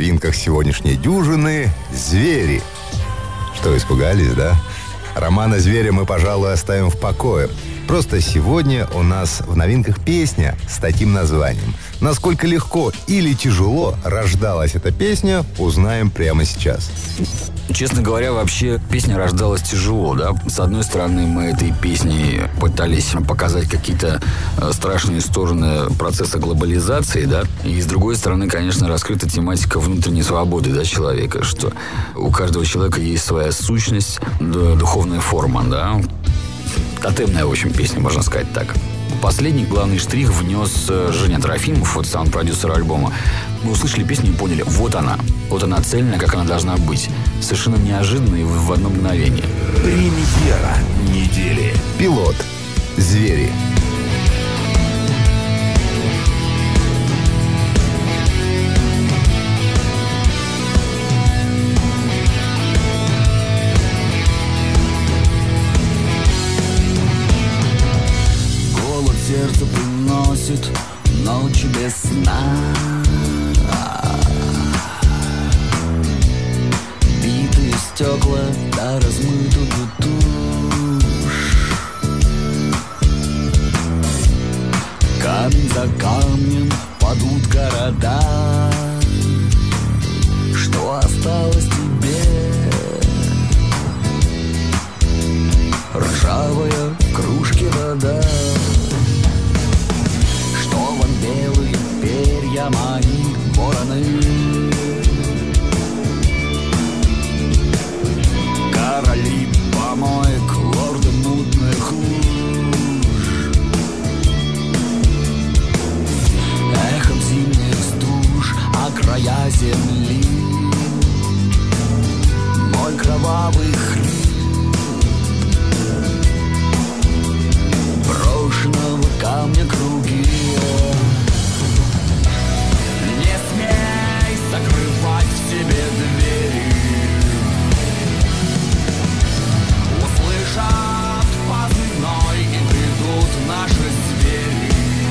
новинках сегодняшней дюжины «Звери». Что, испугались, да? Романа «Зверя» мы, пожалуй, оставим в покое. Просто сегодня у нас в новинках песня с таким названием. Насколько легко или тяжело рождалась эта песня, узнаем прямо сейчас. Честно говоря, вообще песня рождалась тяжело, да. С одной стороны, мы этой песней пытались показать какие-то страшные стороны процесса глобализации, да. И с другой стороны, конечно, раскрыта тематика внутренней свободы, да, человека, что у каждого человека есть своя сущность, духовная форма, да. Тотемная, в общем, песня, можно сказать так. Последний главный штрих внес Женя Трофимов, вот саунд-продюсер альбома. Мы услышали песню и поняли, вот она цельная, как она должна быть. Совершенно неожиданно и в одно мгновение. Премьера недели. Пилот. «Звери». Сердце приносит ночи без сна. Битые стекла до размытую тушь. Камень за камнем падут города. Что осталось тебе? Ржавая в кружке вода. Белые перья мои вороны. Короли помоек, лорды мутных луж. Эхом зимних стуж, а края земли. Мой кровавый хрип. Брошенного камня круги. Закрывать в себе двери. Услышат позывной и придут наши звери.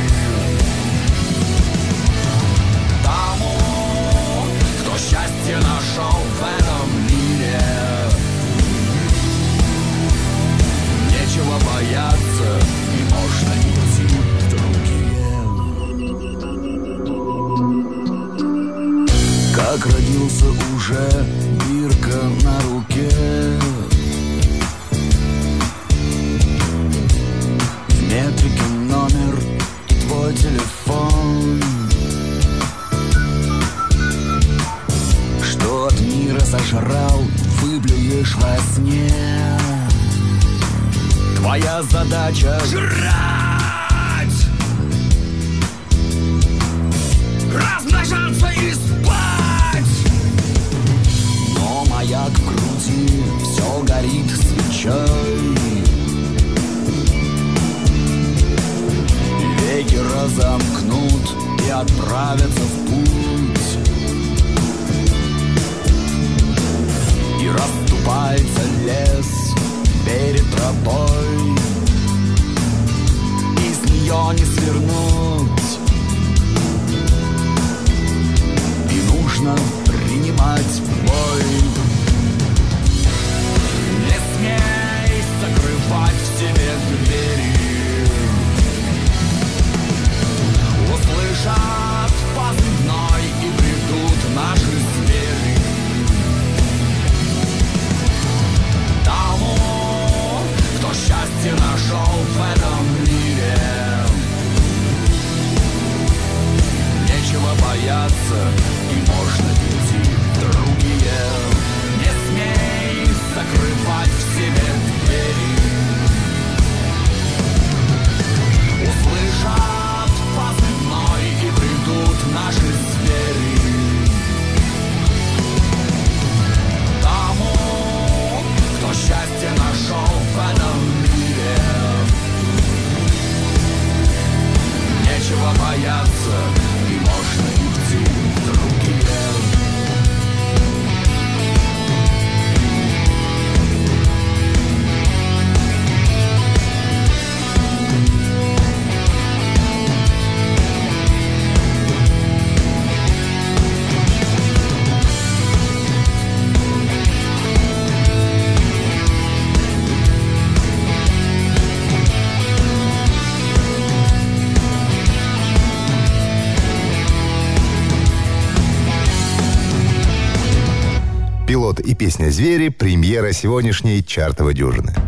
Тому, кто счастье нашел в этом мире, нечего бояться и можно идти в другие. Как родился уже бирка на руке. В метрике номер и твой телефон. Что от мира сожрал, выблюешь во сне. Твоя задача — жрать, размножаться и спать. Но маяк в груди все горит свечой. Веки разомкнут и отправятся в путь. И расступается лес перед тропой. Из нее не свернуть. И нужно принимать бой. Не смей закрывать в себе двери. Услышат позывной и придут наши звери. Тому, кто счастье нашел в этом мире, нечего бояться и можно идти в другие. Вот и песня «Звери» — премьера сегодняшней чартовой дюжины.